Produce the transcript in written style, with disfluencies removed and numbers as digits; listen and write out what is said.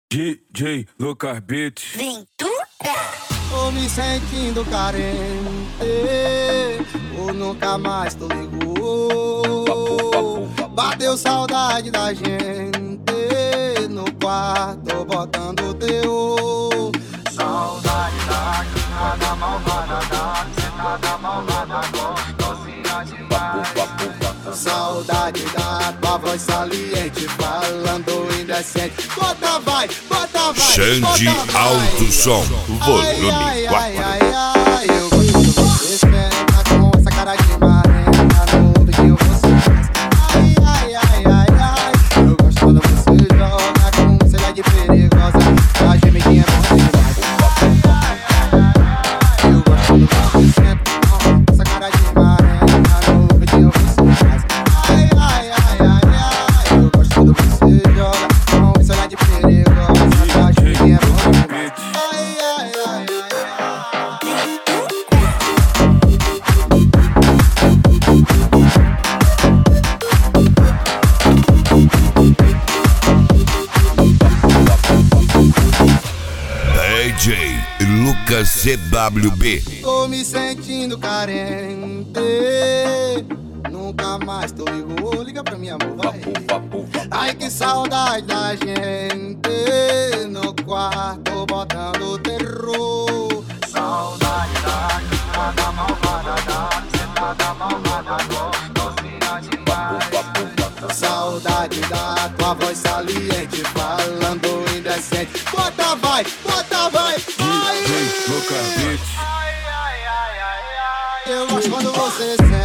DJ Lucas Beats. Ventura. Tô me sentindo carente, ou nunca mais tu ligou. Bateu saudade da gente no quarto, botando teu. Saudade da nada malvada, da sentada malvada, gostosinha demais. Saudade da tua voz saliente, falando indecente. Bota vai, bota vai. Xande Alto Som, volume 4. Eu gosto de você, espera com essa cara de marenta, no vídeo você faz. Eu gosto quando você joga com cela de perigosa, a gemidinha é bom demais. Eu gosto quando você senta com essa cara de marenta, no vídeo você faz. Eu gosto quando você joga com cela de perigosa, a gemidinha é bom demais. DJ Lucas CWB. Tô me sentindo carente, nunca mais tô ligou. Liga pra mim, amor, vai. Ai, que saudade da gente no quarto, botando terror. Saudade da nada malvada, da sentada malvada, gostosinha demais. Saudade da tua voz saliente, falando indecente. Bota vai, bota vai. DJ Lucas Beats. Eu gosto quando você sente.